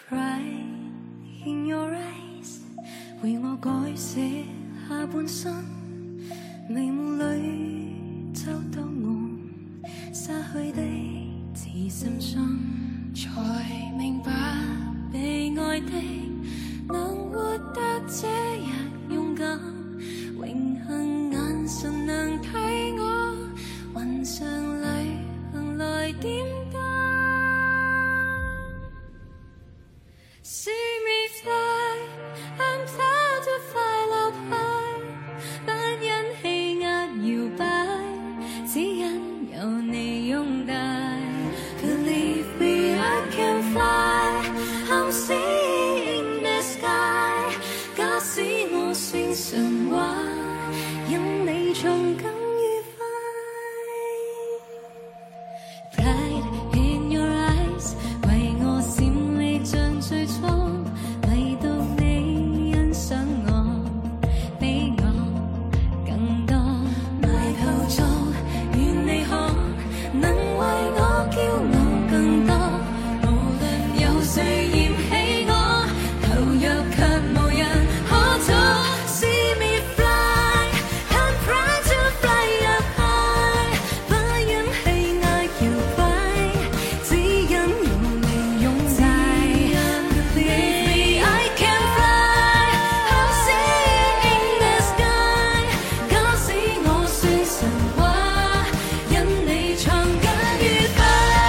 Pride in your eyes， 为我改写下半生，眉目里找到我失去的自信心，才明白被爱的能活得这样勇敢，永恒眼神能替我云上旅行来点灯。See me fly, I'm proud to fly up high， 不因气压摇摆，只因有你拥戴。Believe me, I can fly, I'm seeing the sky。假使我算神话，因你從更愉快。Pride in your eyes， 為我閃離像最初，唯獨你欣賞我，比我更多。埋頭做，願你可能為我驕傲更多。無論有誰嫌棄我，投入卻無人可阻。See me fly, I'm proud to fly up high， 不因氣壓搖擺，只因有你擁戴。Believe me, I can fly, I'm seeing the sky。假使我算神話，因你藏更愉快。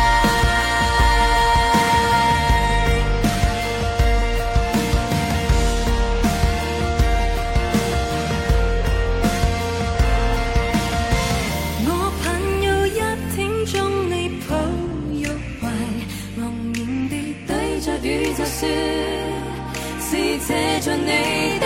我盼有一天將你抱入懷，茫然地對着宇宙說，是借着你。